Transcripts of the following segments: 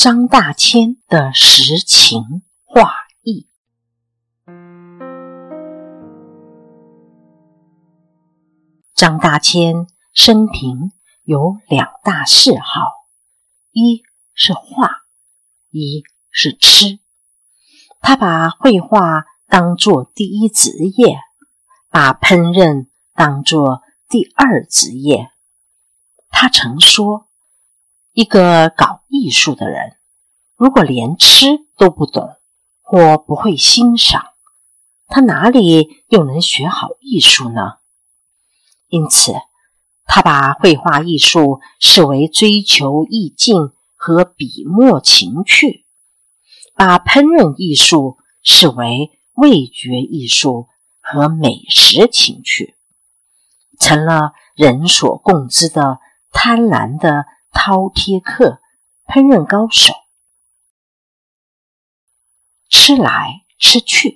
张大千的实情画意。张大千生平有两大嗜好，一是画，一是吃。他把绘画当作第一职业，把烹饪当作第二职业。他曾说，一个搞艺术的人，如果连吃都不懂或不会欣赏，他哪里又能学好艺术呢？因此，他把绘画艺术视为追求意境和笔墨情趣，把烹饪艺术视为味觉艺术和美食情趣，成了人所共知的贪婪的饕餮客、烹饪高手。吃来吃去。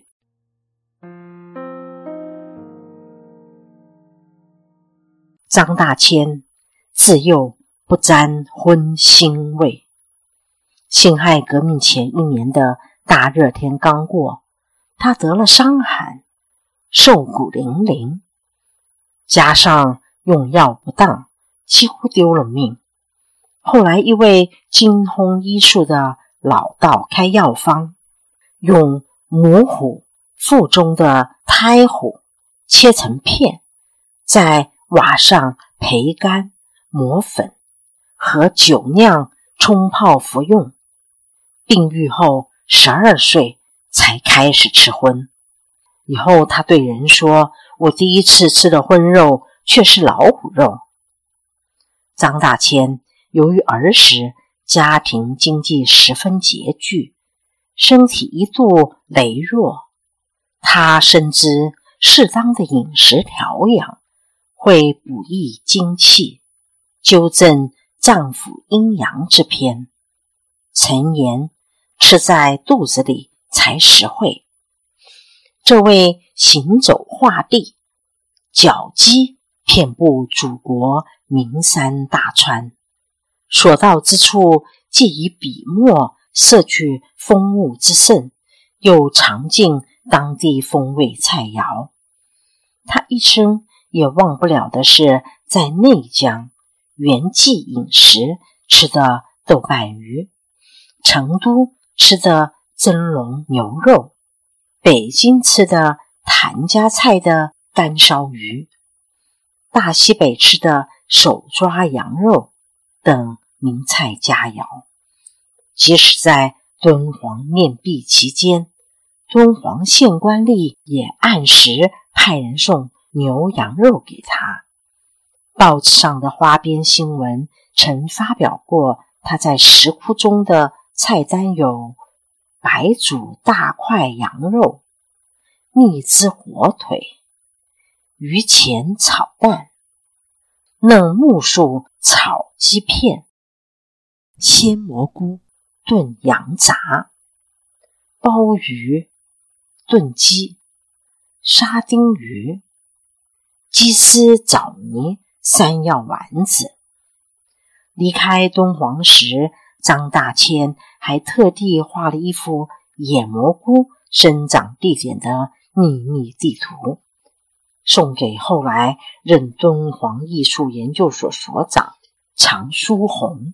张大千自幼不沾荤腥味，辛亥革命前1年的大热天刚过，他得了伤寒，瘦骨嶙峋，加上用药不当，几乎丢了命。后来一位精通医术的老道开药方，用母虎腹中的胎虎切成片，在瓦上焙干磨粉，和酒酿冲泡服用。病愈后12岁才开始吃荤。以后他对人说，我第一次吃的荤肉却是老虎肉。张大千由于儿时家庭经济十分拮据，身体一度羸弱，他深知适当的饮食调养会补益精气，纠正脏腑阴阳之偏。曾言，吃在肚子里才实惠。这位行走画地，脚迹遍布祖国名山大川，所到之处既以笔墨摄取风物之盛，又尝尽当地风味菜肴。他一生也忘不了的是在内江原记饮食吃的豆瓣鱼，成都吃的蒸笼牛肉，北京吃的谭家菜的干烧鱼，大西北吃的手抓羊肉等名菜佳肴。即使在敦煌面壁期间，敦煌县官吏也按时派人送牛羊肉给他。报纸上的花边新闻曾发表过他在石窟中的菜单有白煮大块羊肉、蜜汁火腿、鱼前炒蛋、嫩木薯炒鸡片、鲜蘑菇炖羊杂、鲍鱼炖鸡、沙丁鱼、鸡丝枣泥山药丸子。离开敦煌时，张大千还特地画了一幅野蘑菇生长地点的秘密地图，送给后来任敦煌艺术研究所所长常书鸿。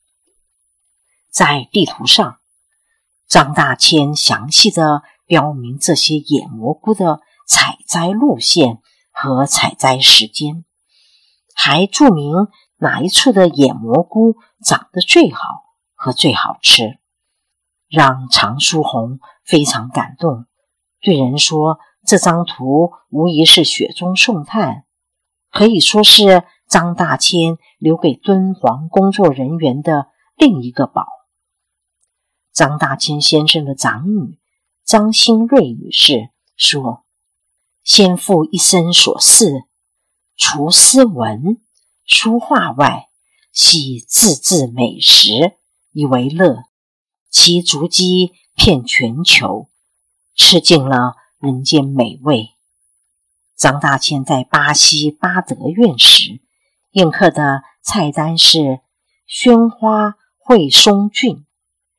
在地图上，张大千详细地标明这些野蘑菇的采摘路线和采摘时间，还注明哪一处的野蘑菇长得最好和最好吃，让常书鸿非常感动，对人说，这张图无疑是雪中送炭，可以说是张大千留给敦煌工作人员的另一个宝。张大千先生的长女张新瑞女士说，先父一生所事，除诗文、书画外，系自制美食以为乐，其足迹遍全球，吃尽了人间美味。张大千在巴西巴德院时，宴客的菜单是宣花烩松菌、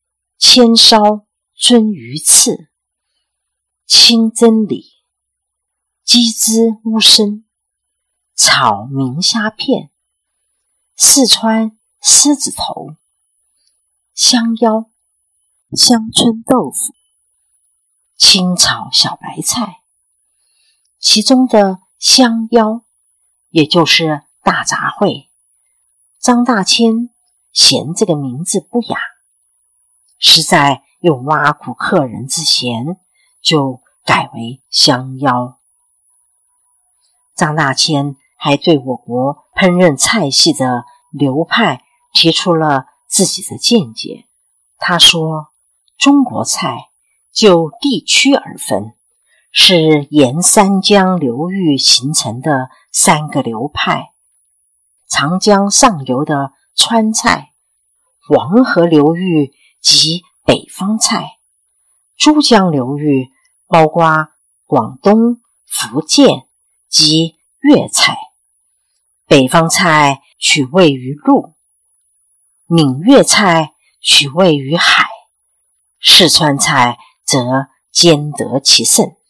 千烧鳟鱼翅，清蒸里，鸡汁乌参，炒明虾片，四川狮子头，香腰，乡村豆腐，清炒小白菜。其中的香腰，也就是大杂烩，张大千嫌这个名字不雅，实在又挖苦客人之嫌，就改为香腰。张大千还对我国烹饪菜系的流派提出了自己的见解。他说，中国菜就地区而分，是沿三江流域形成的三个流派：长江上游的川菜，黄河流域及北方菜，珠江流域包括广东、福建及粤菜。北方菜取位于陆，闽粤菜取位于海，四川菜则兼得其胜。